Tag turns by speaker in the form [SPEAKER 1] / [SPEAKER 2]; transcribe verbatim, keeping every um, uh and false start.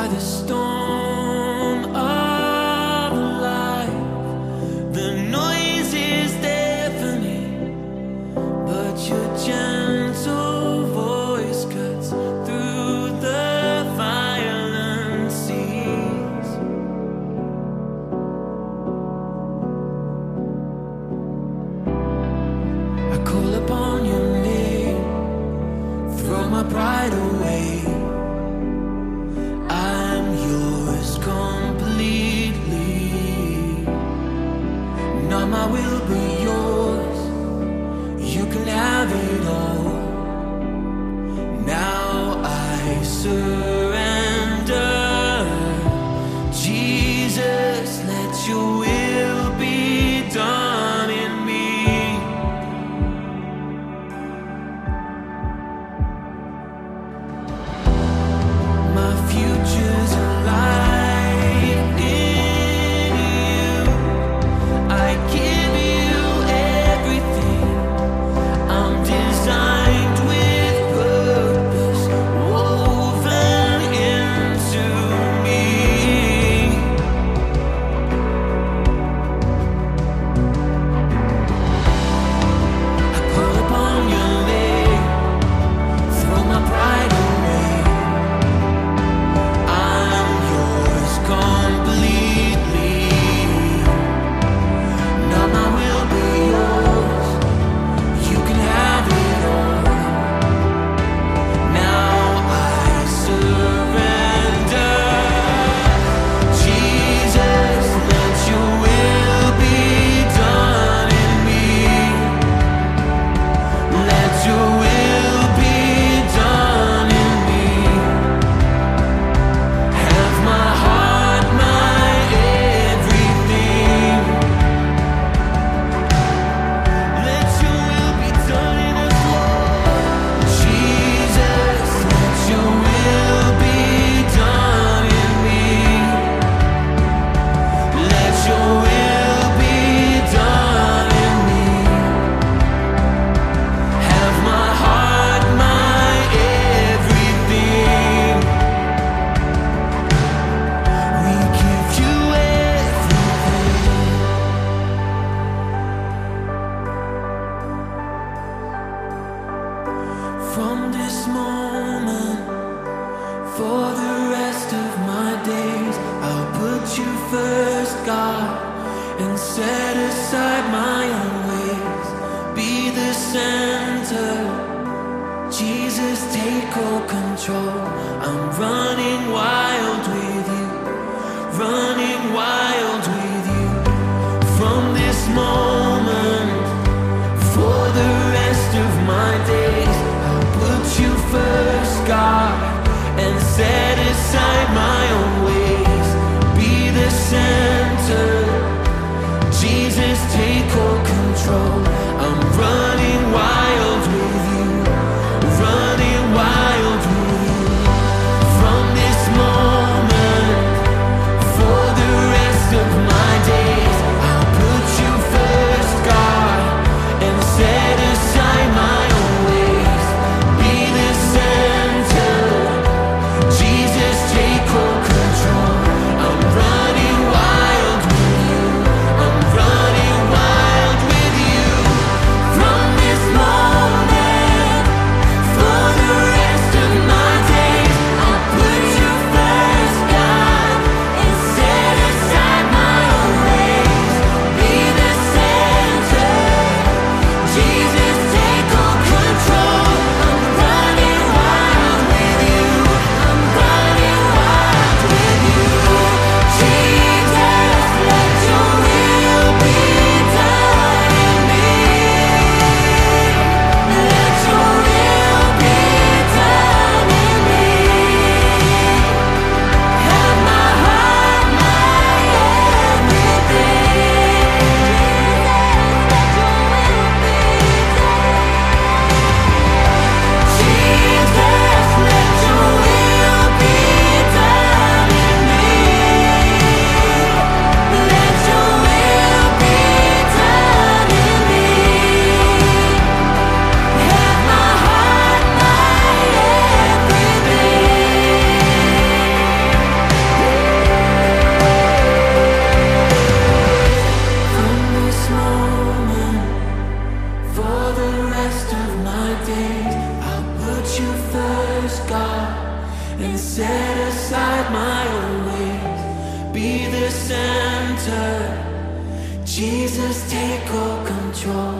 [SPEAKER 1] the storm of life. The noise is there for me, but your gentle voice cuts through the violent seas. I call upon your name, throw my pride away. I'm yours completely. Not my will, but yours. You can have it all. Now I surrender. Jesus, let your will be done in me. My future's alive in you. I give you everything. I'm designed with purpose woven into me. I call upon your name, throw my pride away. I'm yours completely. Not my will, but yours. You can have it all. Now I surrender. Jesus, let your will be done in me. Let your will be done in me. Have my heart, my everything. Let your will be done in us, Lord. Jesus, let your will be done in me. Let your will be done in me. Have my heart, my everything. We give you everything. From this moment, for the rest of my days, I'll put you first, God, and set aside my own ways. Be the center. Jesus, take all control. I'm running wild with you, running wild with you. From this moment, for the rest of my days, I'll put you first, God, and set aside my own ways. Be the center. Jesus, take all control. I'm running wild with you, running wild with you. From and set aside my own ways. Be the center, Jesus, take all control.